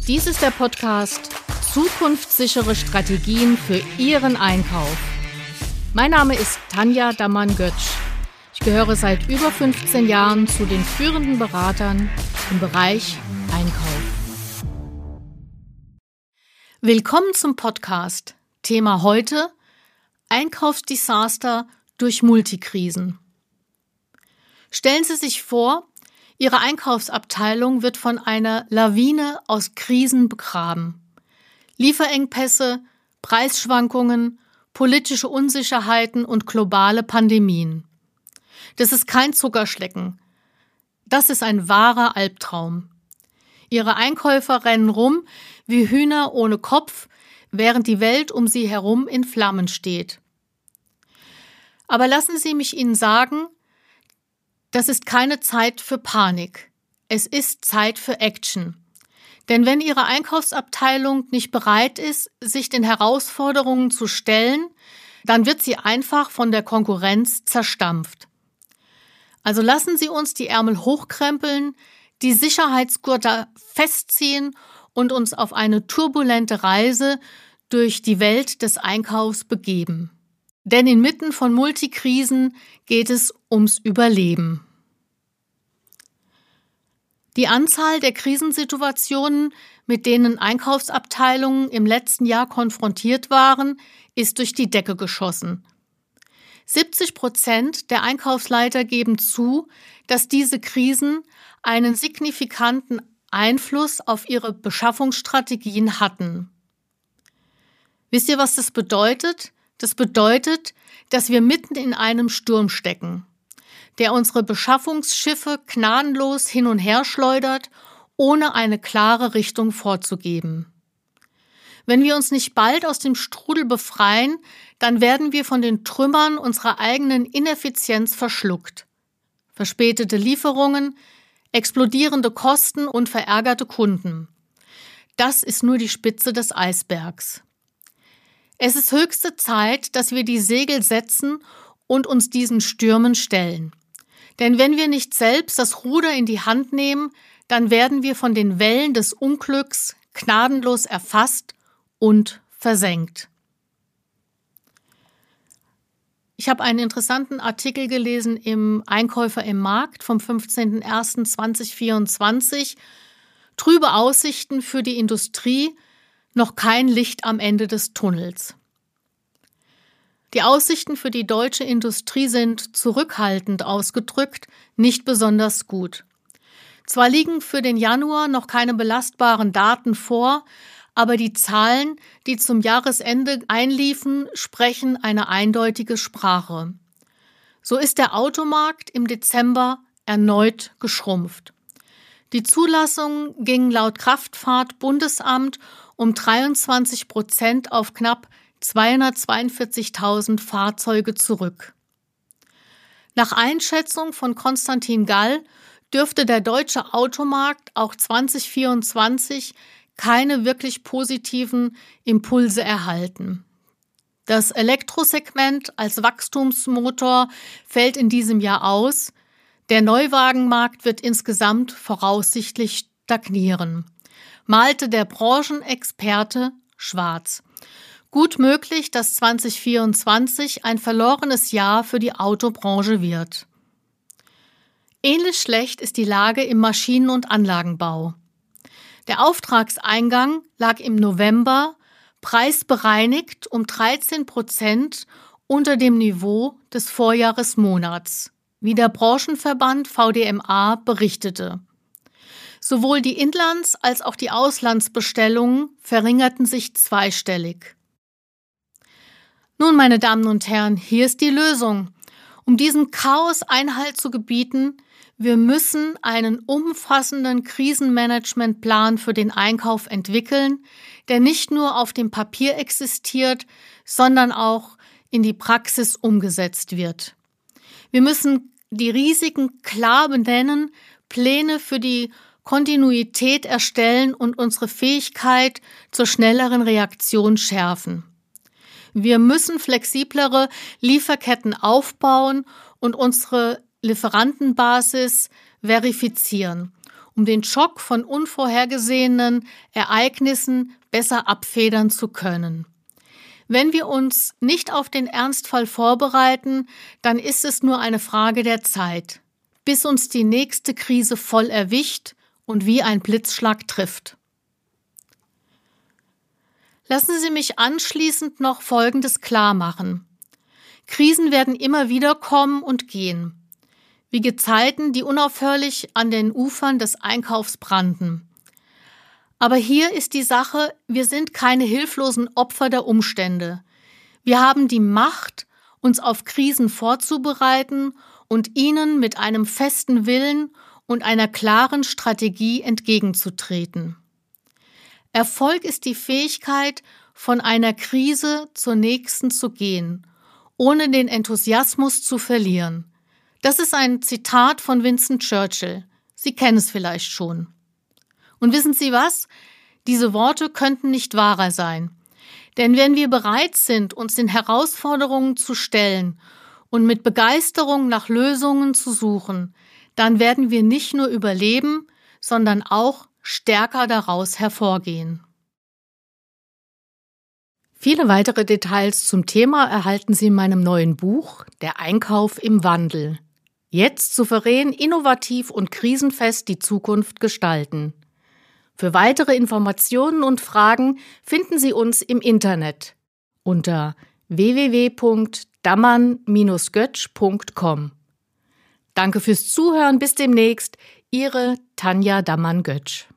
Dies ist der Podcast Zukunftssichere Strategien für Ihren Einkauf. Mein Name ist Tanja Dammann-Götsch. Ich gehöre seit über 15 Jahren zu den führenden Beratern im Bereich Einkauf. Willkommen zum Podcast. Thema heute: Einkaufsdesaster durch Multikrisen. Stellen Sie sich vor, Ihre Einkaufsabteilung wird von einer Lawine aus Krisen begraben. Lieferengpässe, Preisschwankungen, politische Unsicherheiten und globale Pandemien. Das ist kein Zuckerschlecken. Das ist ein wahrer Albtraum. Ihre Einkäufer rennen rum wie Hühner ohne Kopf, während die Welt um sie herum in Flammen steht. Aber lassen Sie mich Ihnen sagen, das ist keine Zeit für Panik. Es ist Zeit für Action. Denn wenn Ihre Einkaufsabteilung nicht bereit ist, sich den Herausforderungen zu stellen, dann wird sie einfach von der Konkurrenz zerstampft. Also lassen Sie uns die Ärmel hochkrempeln, die Sicherheitsgurte festziehen und uns auf eine turbulente Reise durch die Welt des Einkaufs begeben. Denn inmitten von Multikrisen geht es ums Überleben. Die Anzahl der Krisensituationen, mit denen Einkaufsabteilungen im letzten Jahr konfrontiert waren, ist durch die Decke geschossen. 70% der Einkaufsleiter geben zu, dass diese Krisen einen signifikanten Einfluss auf ihre Beschaffungsstrategien hatten. Wisst ihr, was das bedeutet? Das bedeutet, dass wir mitten in einem Sturm stecken, der unsere Beschaffungsschiffe gnadenlos hin und her schleudert, ohne eine klare Richtung vorzugeben. Wenn wir uns nicht bald aus dem Strudel befreien, dann werden wir von den Trümmern unserer eigenen Ineffizienz verschluckt. Verspätete Lieferungen, explodierende Kosten und verärgerte Kunden. Das ist nur die Spitze des Eisbergs. Es ist höchste Zeit, dass wir die Segel setzen und uns diesen Stürmen stellen. Denn wenn wir nicht selbst das Ruder in die Hand nehmen, dann werden wir von den Wellen des Unglücks gnadenlos erfasst und versenkt. Ich habe einen interessanten Artikel gelesen im Einkäufer im Markt vom 15.01.2024. Trübe Aussichten für die Industrie, noch kein Licht am Ende des Tunnels. Die Aussichten für die deutsche Industrie sind zurückhaltend ausgedrückt nicht besonders gut. Zwar liegen für den Januar noch keine belastbaren Daten vor, aber die Zahlen, die zum Jahresende einliefen, sprechen eine eindeutige Sprache. So ist der Automarkt im Dezember erneut geschrumpft. Die Zulassungen gingen laut Kraftfahrt-Bundesamt um 23% auf knapp 242.000 Fahrzeuge zurück. Nach Einschätzung von Konstantin Gall dürfte der deutsche Automarkt auch 2024 keine wirklich positiven Impulse erhalten. Das Elektrosegment als Wachstumsmotor fällt in diesem Jahr aus. Der Neuwagenmarkt wird insgesamt voraussichtlich stagnieren, malte der Branchenexperte schwarz. Gut möglich, dass 2024 ein verlorenes Jahr für die Autobranche wird. Ähnlich schlecht ist die Lage im Maschinen- und Anlagenbau. Der Auftragseingang lag im November preisbereinigt um 13% unter dem Niveau des Vorjahresmonats, wie der Branchenverband VDMA berichtete. Sowohl die Inlands- als auch die Auslandsbestellungen verringerten sich zweistellig. Nun, meine Damen und Herren, hier ist die Lösung. Um diesem Chaos Einhalt zu gebieten, wir müssen einen umfassenden Krisenmanagementplan für den Einkauf entwickeln, der nicht nur auf dem Papier existiert, sondern auch in die Praxis umgesetzt wird. Wir müssen die Risiken klar benennen, Pläne für die Kontinuität erstellen und unsere Fähigkeit zur schnelleren Reaktion schärfen. Wir müssen flexiblere Lieferketten aufbauen und unsere Lieferantenbasis verifizieren. um den Schock von unvorhergesehenen Ereignissen besser abfedern zu können. Wenn wir uns nicht auf den Ernstfall vorbereiten, dann ist es nur eine Frage der Zeit, bis uns die nächste Krise voll erwischt und wie ein Blitzschlag trifft. Lassen Sie mich anschließend noch Folgendes klarmachen. Krisen werden immer wieder kommen und gehen, wie Gezeiten, die unaufhörlich an den Ufern des Einkaufs brannten. Aber hier ist die Sache, wir sind keine hilflosen Opfer der Umstände. Wir haben die Macht, uns auf Krisen vorzubereiten und ihnen mit einem festen Willen und einer klaren Strategie entgegenzutreten. Erfolg ist die Fähigkeit, von einer Krise zur nächsten zu gehen, ohne den Enthusiasmus zu verlieren. Das ist ein Zitat von Winston Churchill. Sie kennen es vielleicht schon. Und wissen Sie was? Diese Worte könnten nicht wahrer sein. Denn wenn wir bereit sind, uns den Herausforderungen zu stellen und mit Begeisterung nach Lösungen zu suchen, dann werden wir nicht nur überleben, sondern auch stärker daraus hervorgehen. Viele weitere Details zum Thema erhalten Sie in meinem neuen Buch Der Einkauf im Wandel. Jetzt souverän, innovativ und krisenfest die Zukunft gestalten. Für weitere Informationen und Fragen finden Sie uns im Internet unter www.dammann-götsch.com. Danke fürs Zuhören, bis demnächst, Ihre Tanja Dammann-Götsch.